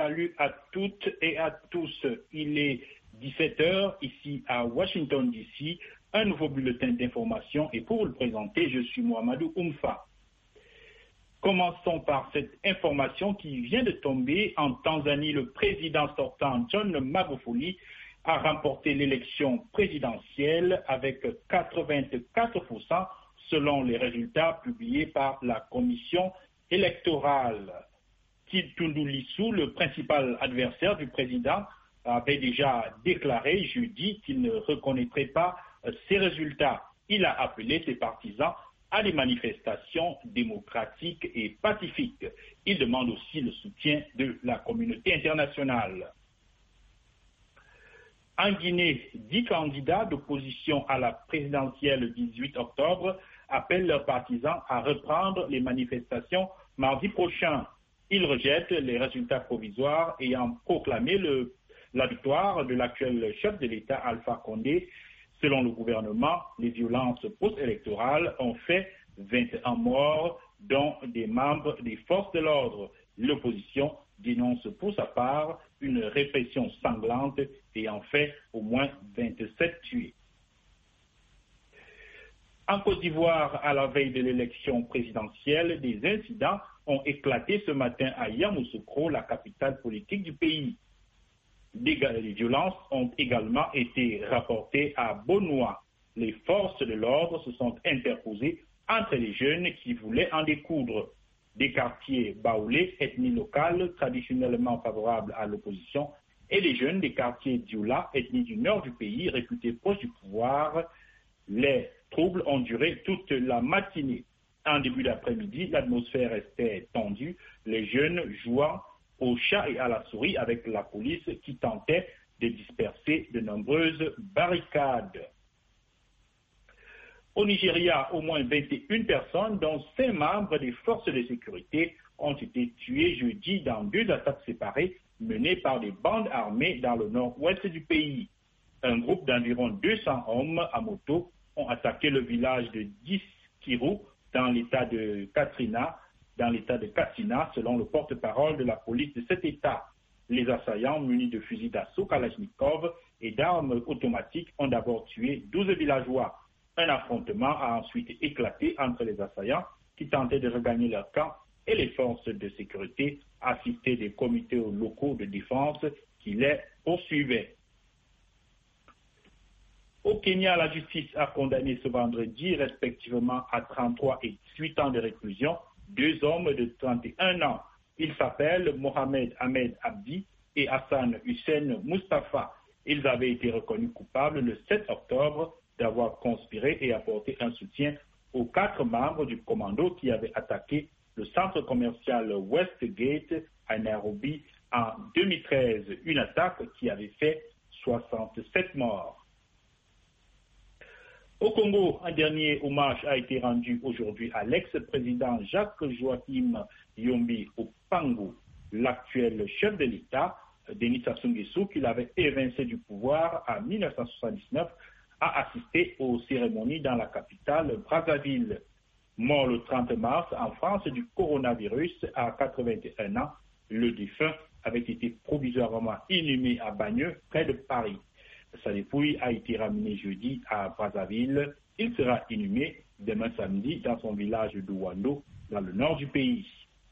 Salut à toutes et à tous. Il est 17h ici à Washington DC. Un nouveau bulletin d'information et pour le présenter, je suis Mohamedou Oumfa. Commençons par cette information qui vient de tomber. En Tanzanie, le président sortant John Magufuli a remporté l'élection présidentielle avec 84% selon les résultats publiés par la commission électorale. Tundu Lissu, le principal adversaire du président, avait déjà déclaré jeudi qu'il ne reconnaîtrait pas ces résultats. Il a appelé ses partisans à des manifestations démocratiques et pacifiques. Il demande aussi le soutien de la communauté internationale. En Guinée, 10 candidats d'opposition à la présidentielle le 18 octobre appellent leurs partisans à reprendre les manifestations mardi prochain. Ils rejettent les résultats provisoires ayant proclamé la victoire de l'actuel chef de l'État Alpha Condé. Selon le gouvernement, les violences post-électorales ont fait 21 morts, dont des membres des forces de l'ordre. L'opposition dénonce pour sa part une répression sanglante ayant fait au moins 27 tués. En Côte d'Ivoire, à la veille de l'élection présidentielle, des incidents ont éclaté ce matin à Yamoussoukro, la capitale politique du pays. Des violences ont également été rapportées à Bonoua. Les forces de l'ordre se sont interposées entre les jeunes qui voulaient en découdre. Des quartiers baoulés, ethnie locale traditionnellement favorable à l'opposition, et les jeunes des quartiers Dioula, ethnie du nord du pays, réputés proches du pouvoir. Les troubles ont duré toute la matinée. En début d'après-midi, l'atmosphère restait tendue, les jeunes jouant au chat et à la souris avec la police qui tentait de disperser de nombreuses barricades. Au Nigeria, au moins 21 personnes, dont 5 membres des forces de sécurité, ont été tuées jeudi dans 2 attaques séparées menées par des bandes armées dans le nord-ouest du pays. Un groupe d'environ 200 hommes à moto ont attaqué le village de Diskiru dans l'état de Katsina, selon le porte-parole de la police de cet état. Les assaillants munis de fusils d'assaut Kalachnikov et d'armes automatiques ont d'abord tué 12 villageois. Un affrontement a ensuite éclaté entre les assaillants qui tentaient de regagner leur camp et les forces de sécurité assistées des comités locaux de défense qui les poursuivaient. Au Kenya, la justice a condamné ce vendredi respectivement à 33 et 18 ans de réclusion 2 hommes de 31 ans. Ils s'appellent Mohamed Ahmed Abdi et Hassan Hussein Mustafa. Ils avaient été reconnus coupables le 7 octobre d'avoir conspiré et apporté un soutien aux 4 membres du commando qui avaient attaqué le centre commercial Westgate à Nairobi en 2013. Une attaque qui avait fait 67 morts. Au Congo, un dernier hommage a été rendu aujourd'hui à l'ex-président Jacques-Joachim Yombi Opangu, l'actuel chef de l'État, Denis Sassou Nguesso, qui l'avait évincé du pouvoir en 1979, a assisté aux cérémonies dans la capitale Brazzaville. Mort le 30 mars en France du coronavirus à 81 ans, le défunt avait été provisoirement inhumé à Bagneux, près de Paris. Sa dépouille a été ramenée jeudi à Brazzaville. Il sera inhumé demain samedi dans son village de Douando, dans le nord du pays.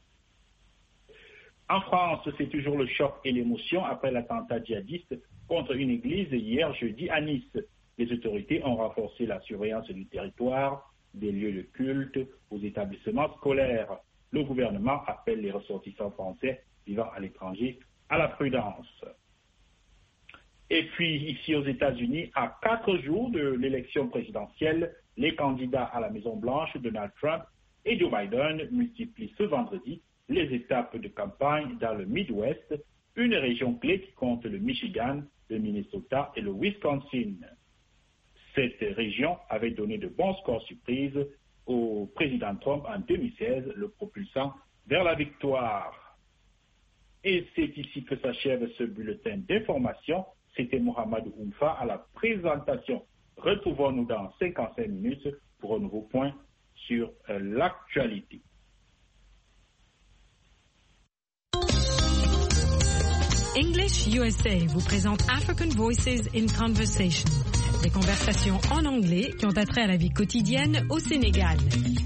En France, c'est toujours le choc et l'émotion après l'attentat djihadiste contre une église hier jeudi à Nice. Les autorités ont renforcé la surveillance du territoire, des lieux de culte, aux établissements scolaires. Le gouvernement appelle les ressortissants français vivant à l'étranger à la prudence. Et puis, ici aux États-Unis, à 4 jours de l'élection présidentielle, les candidats à la Maison-Blanche, Donald Trump et Joe Biden, multiplient ce vendredi les étapes de campagne dans le Midwest, une région clé qui compte le Michigan, le Minnesota et le Wisconsin. Cette région avait donné de bons scores surprises au président Trump en 2016, le propulsant vers la victoire. Et c'est ici que s'achève ce bulletin d'information. C'était Mohamedou Oumfa à la présentation. Retrouvons-nous dans 55 minutes pour un nouveau point sur l'actualité. English USA vous présente African Voices in Conversation, des conversations en anglais qui ont attrait à la vie quotidienne au Sénégal.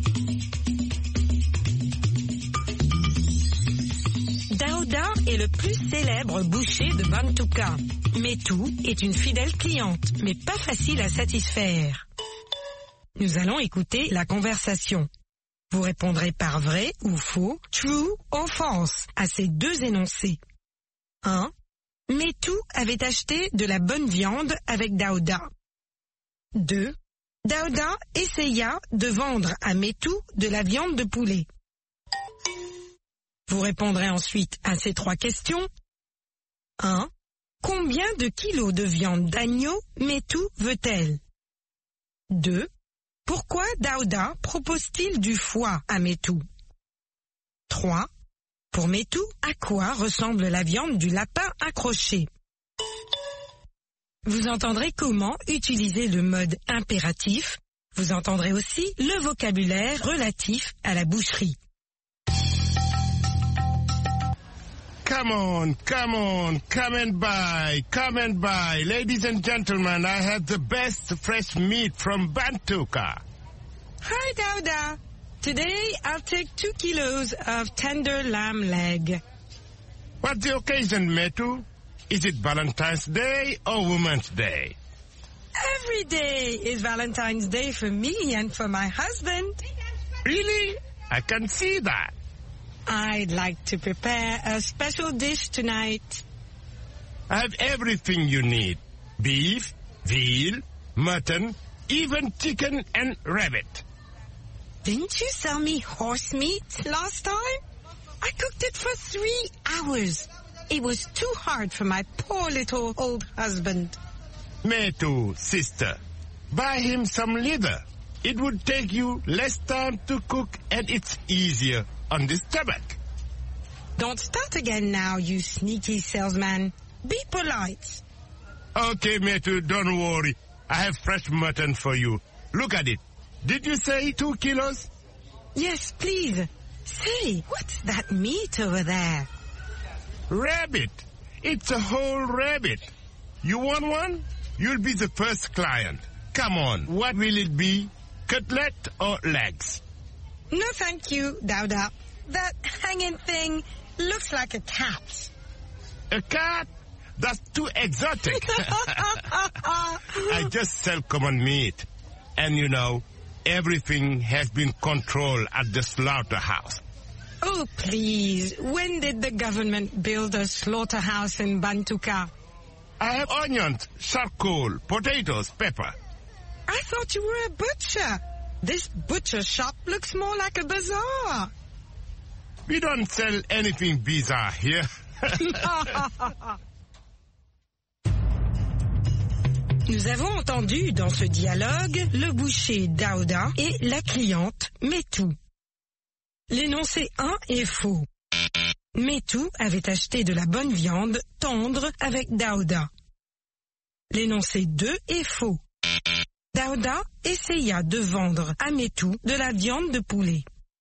Daouda est le plus célèbre boucher de Bantouka. Metou est une fidèle cliente, mais pas facile à satisfaire. Nous allons écouter la conversation. Vous répondrez par vrai ou faux, true ou false, à ces deux énoncés. 1. Metou avait acheté de la bonne viande avec Daouda. 2. Daouda essaya de vendre à Metou de la viande de poulet. Vous répondrez ensuite à ces trois questions. 1. Combien de kilos de viande d'agneau Metou veut-elle? 2. Pourquoi Daouda propose-t-il du foie à Metou? 3. Pour Metou, à quoi ressemble la viande du lapin accroché? Vous entendrez comment utiliser le mode impératif. Vous entendrez aussi le vocabulaire relatif à la boucherie. Come on, come and buy, Ladies and gentlemen, I have the best fresh meat from Bantouka. Hi, Daouda. Today I'll take 2 kilos of tender lamb leg. What's the occasion, Metu? Is it Valentine's Day or Women's Day? Every day is Valentine's Day for me and for my husband. Really? I can see that. I'd like to prepare a special dish tonight. I have everything you need. Beef, veal, mutton, even chicken and rabbit. Didn't you sell me horse meat last time? I cooked it for 3 hours. It was too hard for my poor little old husband. Metu, sister, buy him some leather. It would take you less time to cook and it's easier on the stomach. Don't start again now, you sneaky salesman. Be polite. Okay, Metu, don't worry. I have fresh mutton for you. Look at it. Did you say 2 kilos? Yes, please. Say, what's that meat over there? Rabbit. It's a whole rabbit. You want one? You'll be the first client. Come on, what will it be? Cutlet or legs? No, thank you, Daouda. That hanging thing looks like a cat. A cat? That's too exotic. I just sell common meat. And you know, everything has been controlled at the slaughterhouse. Oh, please. When did the government build a slaughterhouse in Bantouka? I have onions, charcoal, potatoes, pepper. I thought you were a butcher. This butcher shop looks more like a bazaar. We don't sell anything bizarre here. Nous avons entendu dans ce dialogue le boucher Daouda et la cliente Metou. L'énoncé 1 est faux. Metou avait acheté de la bonne viande tendre avec Daouda. L'énoncé 2 est faux. Daouda essaya de vendre à Metou de la viande de poulet.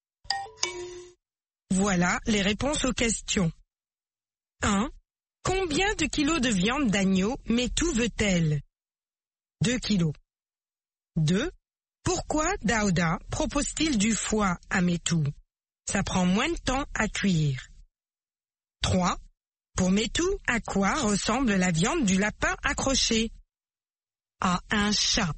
Voilà les réponses aux questions. 1. Combien de kilos de viande d'agneau Metou veut-elle? 2 kilos. 2. Pourquoi Daouda propose-t-il du foie à Metou? Ça prend moins de temps à cuire. 3. Pour Metou, à quoi ressemble la viande du lapin accroché? À un chat.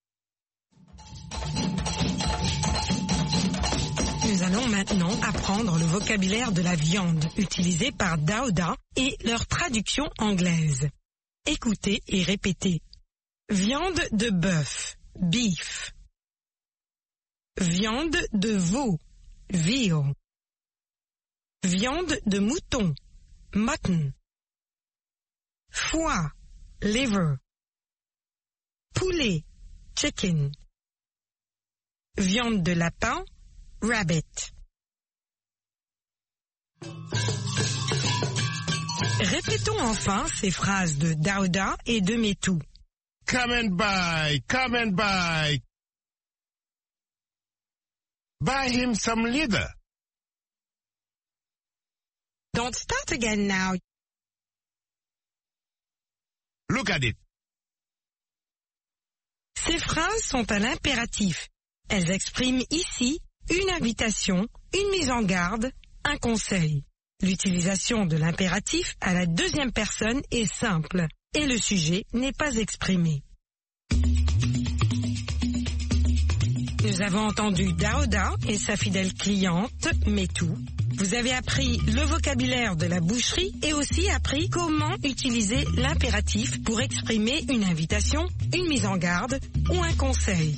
Nous allons maintenant apprendre le vocabulaire de la viande utilisé par Daouda et leur traduction anglaise. Écoutez et répétez. Viande de bœuf, beef. Viande de veau, veal. Viande de mouton, mutton. Foie, liver. Poulet, chicken. Viande de lapin, rabbit. Répétons enfin ces phrases de Daouda et de Metou. Come and buy, come and buy. Buy him some leather. Don't start again now. Look at it. Ces phrases sont à l'impératif. Elles expriment ici une invitation, une mise en garde, un conseil. L'utilisation de l'impératif à la deuxième personne est simple et le sujet n'est pas exprimé. Nous avons entendu Daouda et sa fidèle cliente, Metou. Vous avez appris le vocabulaire de la boucherie et aussi appris comment utiliser l'impératif pour exprimer une invitation, une mise en garde ou un conseil.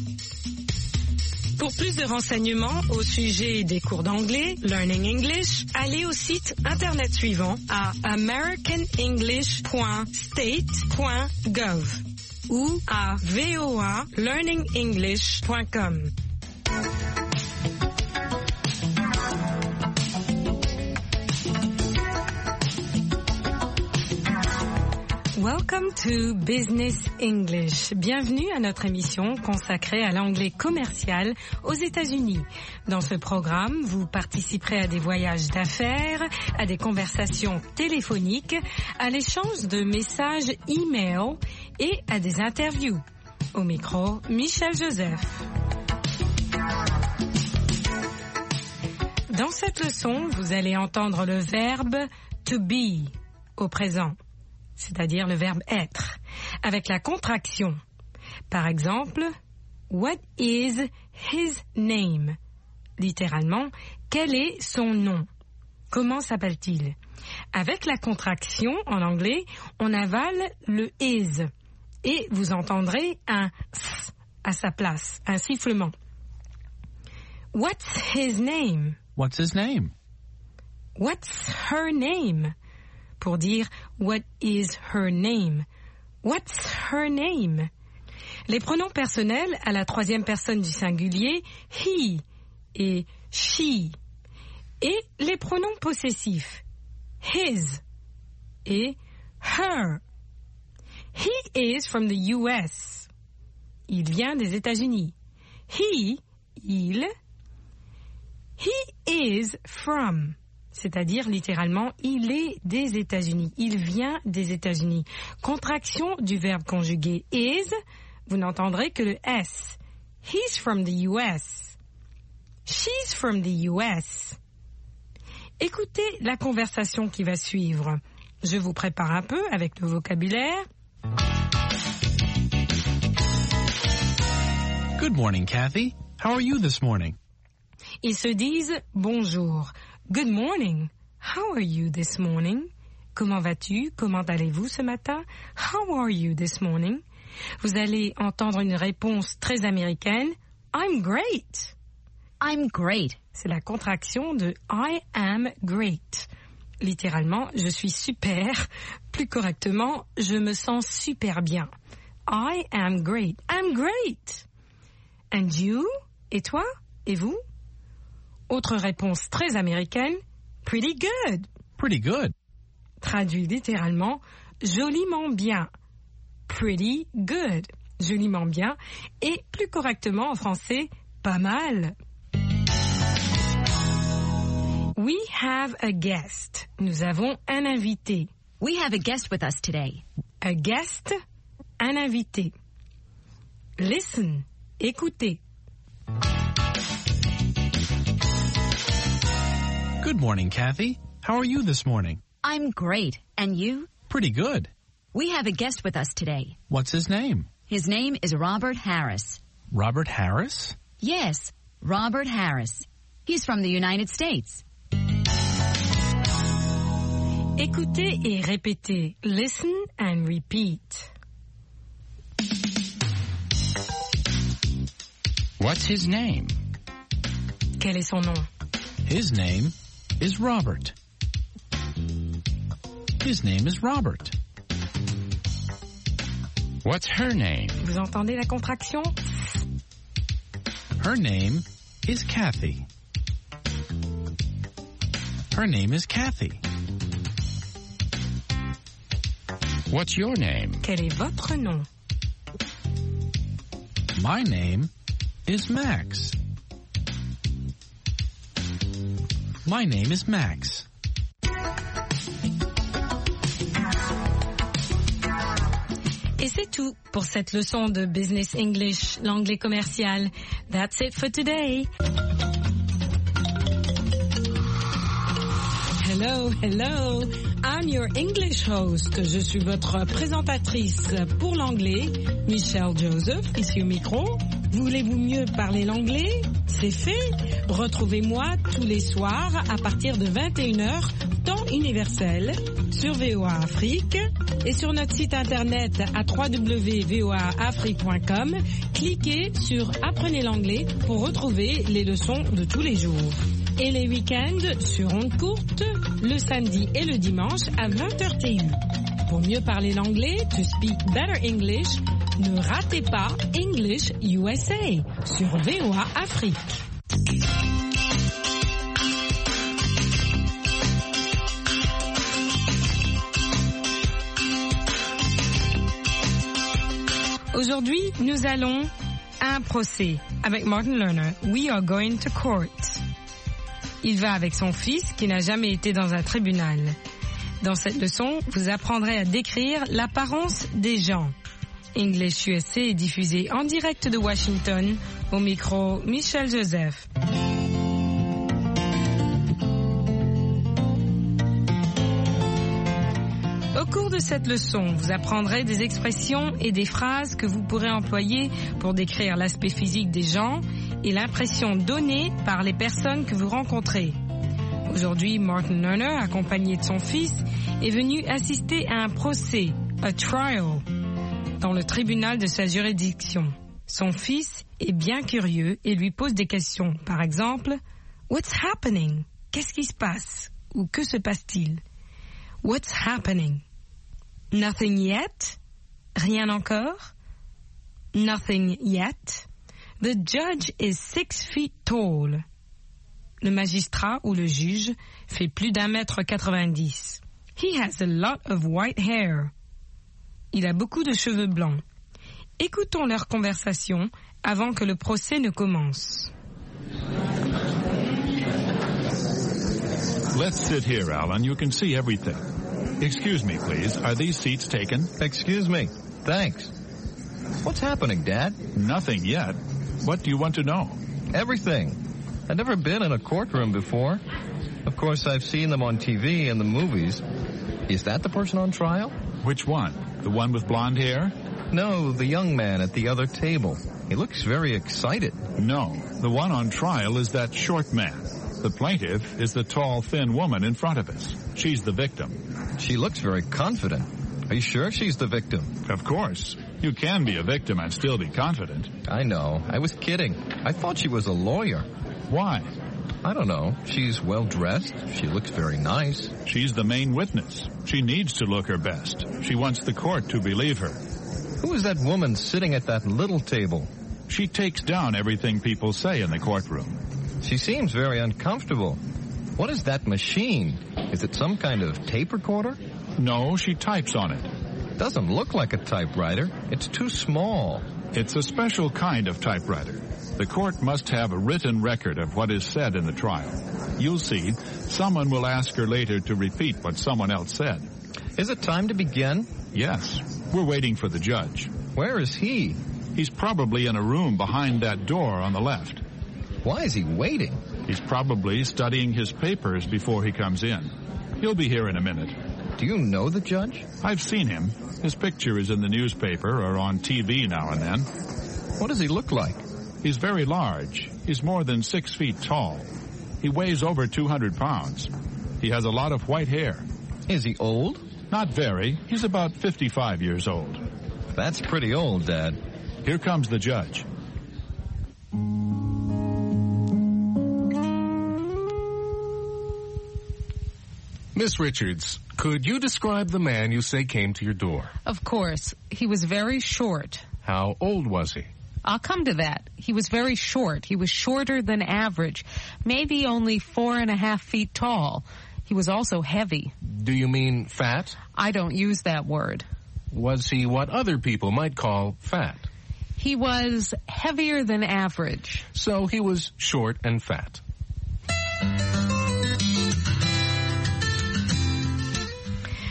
Pour plus de renseignements au sujet des cours d'anglais, Learning English, allez au site internet suivant à americanenglish.state.gov ou à voalearningenglish.com. Welcome to Business English. Bienvenue à notre émission consacrée à l'anglais commercial aux États-Unis. Dans ce programme, vous participerez à des voyages d'affaires, à des conversations téléphoniques, à l'échange de messages e-mail et à des interviews. Au micro, Michel Joseph. Dans cette leçon, vous allez entendre le verbe to be au présent, c'est-à-dire le verbe être, avec la contraction. Par exemple, what is his name? Littéralement, quel est son nom? Comment s'appelle-t-il? Avec la contraction, en anglais, on avale le is et vous entendrez un s à sa place, un sifflement. What's his name? What's his name? What's her name? Pour dire what is her name? What's her name? Les pronoms personnels à la troisième personne du singulier, he et she. Et les pronoms possessifs, his et her. He is from the US. Il vient des États-Unis. He, il. He is from. C'est-à-dire, littéralement, il est des États-Unis. Il vient des États-Unis. Contraction du verbe conjugué is, vous n'entendrez que le S. He's from the US. She's from the US. Écoutez la conversation qui va suivre. Je vous prépare un peu avec le vocabulaire. Good morning, Kathy. How are you this morning? Ils se disent bonjour. Good morning. How are you this morning? Comment vas-tu? Comment allez-vous ce matin? How are you this morning? Vous allez entendre une réponse très américaine. I'm great. I'm great. C'est la contraction de I am great. Littéralement, je suis super. Plus correctement, je me sens super bien. I am great. I'm great. And you? Et toi? Et vous? Autre réponse très américaine, pretty good. Pretty good. Traduit littéralement, joliment bien. Pretty good. Joliment bien. Et plus correctement en français, pas mal. We have a guest. Nous avons un invité. We have a guest with us today. A guest, un invité. Listen, écoutez. Good morning, Kathy. How are you this morning? I'm great. And you? Pretty good. We have a guest with us today. What's his name? His name is Robert Harris. Robert Harris? Yes, Robert Harris. He's from the United States. Écoutez et répétez. Listen and repeat. What's his name? Quel est son nom? His name is Robert. His name is Robert. What's her name? Vous entendez la contraction? Her name is Kathy. Her name is Kathy. What's your name? Quel est votre nom? My name is Max. My name is Max. Et c'est tout pour cette leçon de Business English, l'anglais commercial. That's it for today. Hello, hello. I'm your English host. Je suis votre présentatrice pour l'anglais, Michelle Joseph, ici au micro. Voulez-vous mieux parler l'anglais? C'est fait. Retrouvez-moi tous les soirs à partir de 21h, temps universel, sur VOA Afrique et sur notre site internet à www.voaafrique.com. Cliquez sur Apprenez l'anglais pour retrouver les leçons de tous les jours. Et les week-ends sur ondes courtes, le samedi et le dimanche à 20h TU. Pour mieux parler l'anglais, to speak better English, ne ratez pas English USA sur VOA Afrique. Aujourd'hui, nous allons à un procès avec Martin Lerner. We are going to court. Il va avec son fils qui n'a jamais été dans un tribunal. Dans cette leçon, vous apprendrez à décrire l'apparence des gens. English USA est diffusé en direct de Washington, au micro Michelle Joseph. Au cours de cette leçon, vous apprendrez des expressions et des phrases que vous pourrez employer pour décrire l'aspect physique des gens et l'impression donnée par les personnes que vous rencontrez. Aujourd'hui, Martin Lerner, accompagné de son fils, est venu assister à un procès, a trial, dans le tribunal de sa juridiction. Son fils est bien curieux et lui pose des questions. Par exemple, « What's happening ?» Qu'est-ce qui se passe? Ou que se passe-t-il? What's happening? Nothing yet? Rien encore? Nothing yet? The judge is 6 feet tall. Le magistrat ou le juge fait plus d'1,90 m. He has a lot of white hair. Il a beaucoup de cheveux blancs. Écoutons leur conversation avant que le procès ne commence. Let's sit here, Alan. You can see everything. Excuse me, please. Are these seats taken? Excuse me. Thanks. What's happening, Dad? Nothing yet. What do you want to know? Everything. I've never been in a courtroom before. Of course, I've seen them on TV and the movies. Is that the person on trial? Which one? The one with blonde hair? No, the young man at the other table. He looks very excited. No, the one on trial is that short man. The plaintiff is the tall, thin woman in front of us. She's the victim. She looks very confident. Are you sure she's the victim? Of course. You can be a victim and still be confident. I know. I was kidding. I thought she was a lawyer. Why? I don't know. She's well-dressed. She looks very nice. She's the main witness. She needs to look her best. She wants the court to believe her. Who is that woman sitting at that little table? She takes down everything people say in the courtroom. She seems very uncomfortable. What is that machine? Is it some kind of tape recorder? No, she types on it. Doesn't look like a typewriter. It's too small. It's a special kind of typewriter. The court must have a written record of what is said in the trial. You'll see, someone will ask her later to repeat what someone else said. Is it time to begin? Yes. We're waiting for the judge. Where is he? He's probably in a room behind that door on the left. Why is he waiting? He's probably studying his papers before he comes in. He'll be here in a minute. Do you know the judge? I've seen him. His picture is in the newspaper or on TV now and then. What does he look like? He's very large. He's more than 6 feet tall. He weighs over 200 pounds. He has a lot of white hair. Is he old? Not very. He's about 55 years old. That's pretty old, Dad. Here comes the judge. Miss Richards, could you describe the man you say came to your door? Of course. He was very short. How old was he? I'll come to that. He was very short. He was shorter than average. Maybe only 4.5 feet tall. He was also heavy. Do you mean fat? I don't use that word. Was he what other people might call fat? He was heavier than average. So he was short and fat.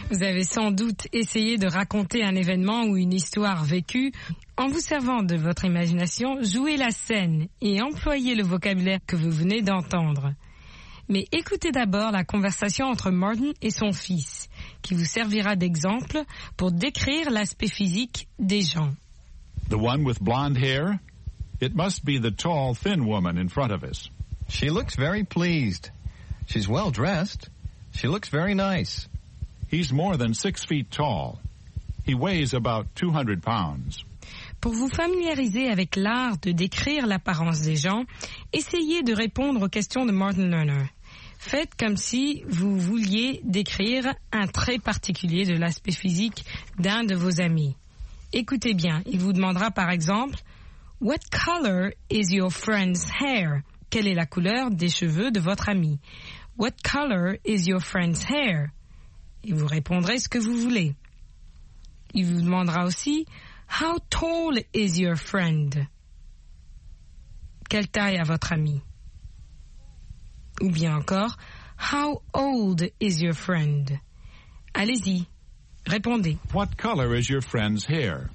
Vous avez sans doute essayé de raconter un événement ou une histoire vécue. En vous servant de votre imagination, jouez la scène et employez le vocabulaire que vous venez d'entendre. Mais écoutez d'abord la conversation entre Martin et son fils, qui vous servira d'exemple pour décrire l'aspect physique des gens. The one with blonde hair? It must be the tall, thin woman in front of us. She looks very pleased. She's well dressed. She looks very nice. He's more than 6 feet tall. He weighs about 200 pounds. Pour vous familiariser avec l'art de décrire l'apparence des gens, essayez de répondre aux questions de Martin Lerner. Faites comme si vous vouliez décrire un trait particulier de l'aspect physique d'un de vos amis. Écoutez bien, il vous demandera par exemple « What color is your friend's hair ?» Quelle est la couleur des cheveux de votre ami? « What color is your friend's hair ?» Et vous répondrez ce que vous voulez. Il vous demandera aussi « How tall is your friend ?» Quelle taille a votre ami? Ou bien encore « How old is your friend ?» Allez-y, répondez. What color is your friend's hair?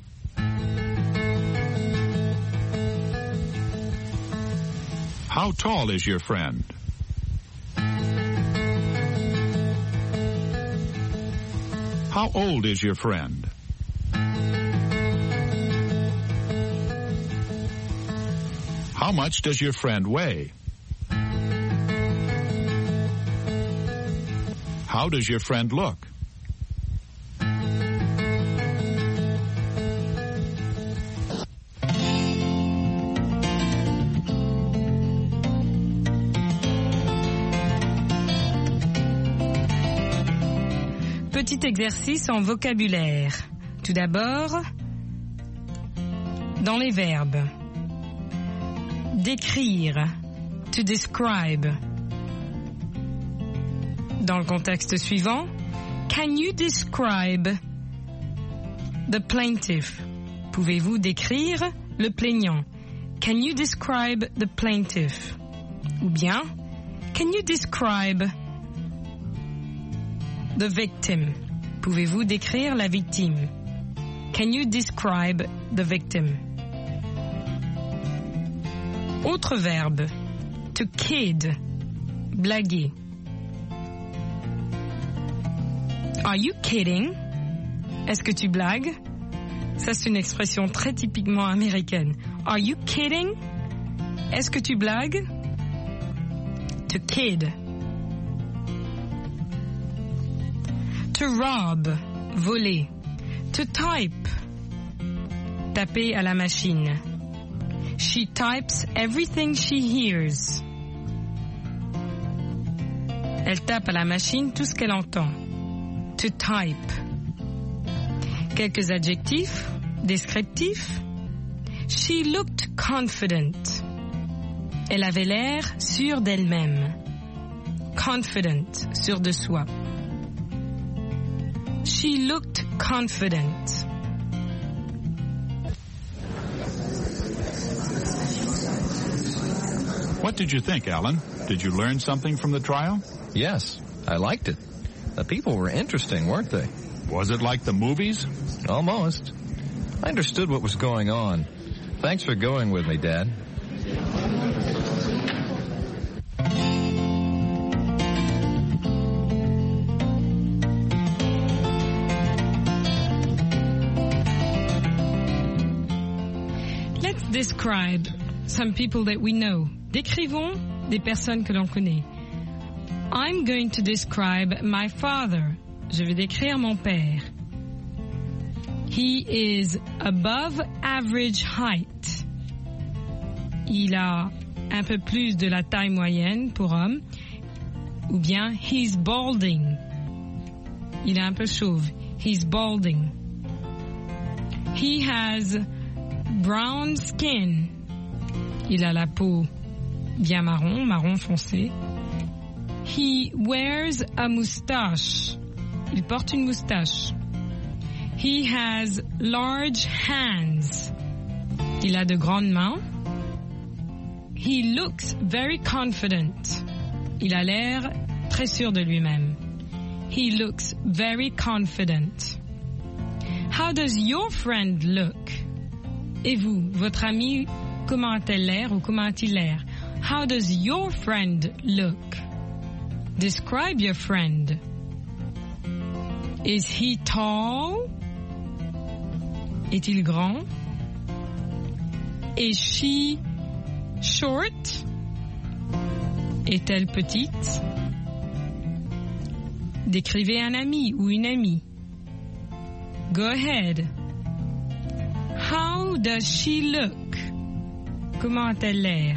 How tall is your friend? How old is your friend? How much does your friend weigh? How does your friend look? Petit exercice en vocabulaire. Tout d'abord, dans les verbes. Décrire, to describe. Dans le contexte suivant, can you describe the plaintiff? Pouvez-vous décrire le plaignant? Can you describe the plaintiff? Ou bien, can you describe the victim? Pouvez-vous décrire la victime? Can you describe the victim? Autre verbe, to kid, blaguer. Are you kidding? Est-ce que tu blagues? Ça, c'est une expression très typiquement américaine. Are you kidding? Est-ce que tu blagues? To kid. To rob, voler. To type, taper à la machine. She types everything she hears. Elle tape à la machine tout ce qu'elle entend. To type. Quelques adjectifs descriptifs. She looked confident. Elle avait l'air sûre d'elle-même. Confident, sûre de soi. She looked confident. What did you think, Alan? Did you learn something from the trial? Yes, I liked it. The people were interesting, weren't they? Was it like the movies? Almost. I understood what was going on. Thanks for going with me, Dad. Let's describe some people that we know. Décrivons des personnes que l'on connaît. I'm going to describe my father. Je vais décrire mon père. He is above average height. Il a un peu plus de la taille moyenne pour homme. Ou bien, he's balding. Il est un peu chauve. He's balding. He has brown skin. Il a la peau bien marron, marron foncé. He wears a moustache. Il porte une moustache. He has large hands. Il a de grandes mains. He looks very confident. Il a l'air très sûr de lui-même. He looks very confident. How does your friend look? Et vous, votre ami, comment a-t-elle l'air ou comment a-t-il l'air? How does your friend look? Describe your friend. Is he tall? Est-il grand? Is she short? Est-elle petite? Décrivez un ami ou une amie. Go ahead. How does she look? Comment a-t-elle l'air?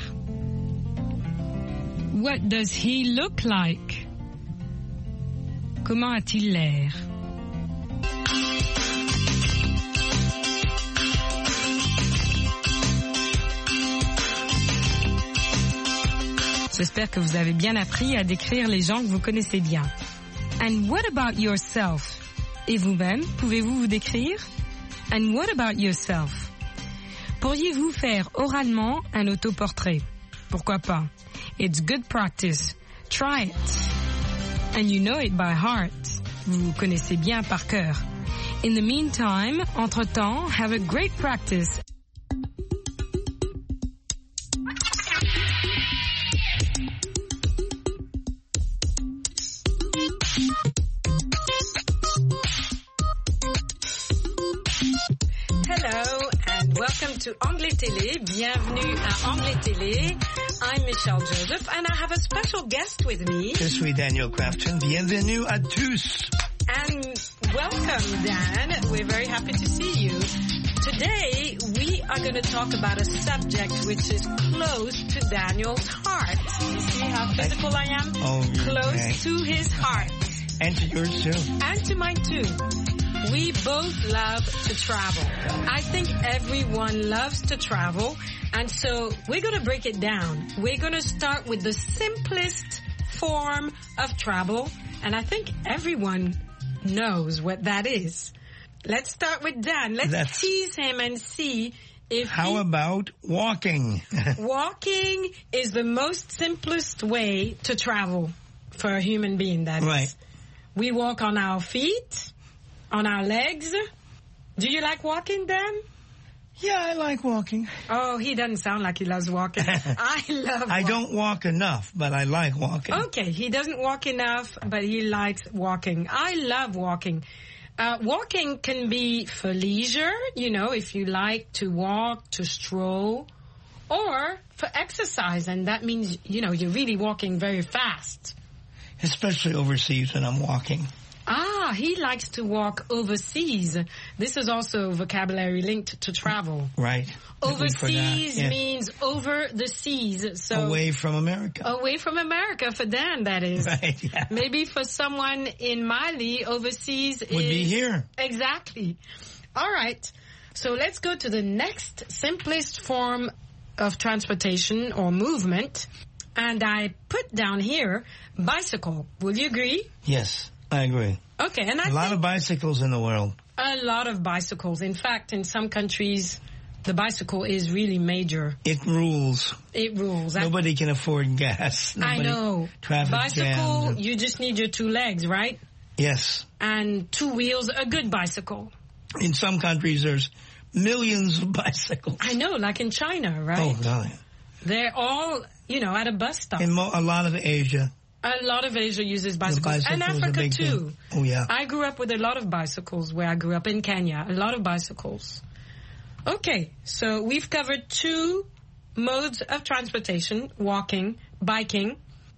What does he look like? Comment a-t-il l'air? J'espère que vous avez bien appris à décrire les gens que vous connaissez bien. And what about yourself? Et vous-même, pouvez-vous vous décrire? And what about yourself? Pourriez-vous faire oralement un autoportrait? Pourquoi pas? It's good practice. Try it. And you know it by heart. Vous connaissez bien par cœur. In the meantime, entre-temps, have a great practice. Hello and welcome to Anglais Télé. Bienvenue à Anglais Télé. I'm Michelle Joseph and I have a special guest with me. Je suis Daniel Crafton. Bienvenue à tous. And welcome, Dan. We're very happy to see you. Today we are going to talk about a subject which is close to Daniel's heart. You see how physical I am? Oh, close okay. to his heart. And to yours too. And to mine too. We both love to travel. I think everyone loves to travel. And so we're going to break it down. We're going to start with the simplest form of travel. And I think everyone knows what that is. Let's start with Dan. Let's tease him and see if How about walking? Walking is the most simplest way to travel for a human being, that right. is. We walk on our feet. On our legs. Do you like walking, Dan? Yeah, I like walking. Oh, he doesn't sound like he loves walking. I love walking. I don't walk enough, but I like walking. Okay, he doesn't walk enough, but he likes walking. I love walking. Walking can be for leisure, you know, if you like to walk, to stroll, or for exercise, and that means, you know, you're really walking very fast. Especially overseas when I'm walking. Ah, he likes to walk overseas. This is also vocabulary linked to travel. Right. Overseas means over the seas. So away from America. Away from America for Dan, that is. Right, yeah. Maybe for someone in Mali, overseas would be here. Exactly. All right. So let's go to the next simplest form of transportation or movement. And I put down here bicycle. Will you agree? Yes. I agree. Okay, and a lot of bicycles in the world. A lot of bicycles. In fact, in some countries, the bicycle is really major. It rules. It rules. Nobody can afford gas. I know. Bicycle, you just need your two legs, right? Yes. And two wheels, a good bicycle. In some countries, there's millions of bicycles. I know, like in China, right? Oh, God. They're all, you know, at a bus stop. In a lot of Asia. A lot of Asia uses bicycles. And Africa, too. Thing. Oh, yeah. I grew up with a lot of bicycles where I grew up in Kenya. A lot of bicycles. Okay, so we've covered two modes of transportation, walking, biking.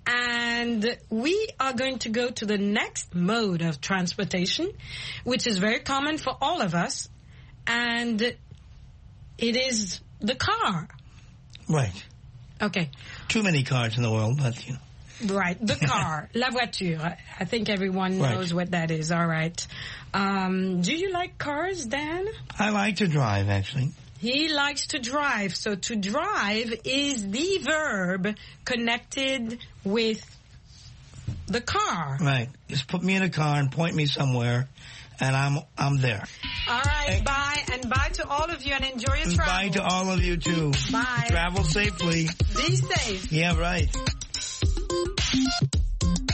And we are going to go to the next mode of transportation, which is very common for all of us. And it is the car. Right. Okay. Too many cars in the world, but, you know. Right, the car, la voiture. I think everyone knows what that is. All right. Do you like cars, Dan? I like to drive, actually. He likes to drive. So to drive is the verb connected with the car. Right. Just put me in a car and point me somewhere, and I'm there. All right, bye. And bye to all of you, and enjoy your travel. Bye to all of you, too. Bye. Travel safely. Be safe. Yeah, right.